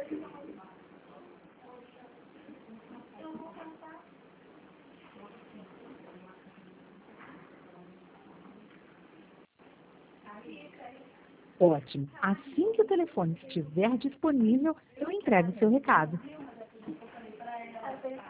Ótimo. Assim que o telefone estiver disponível, eu entrego o seu recado.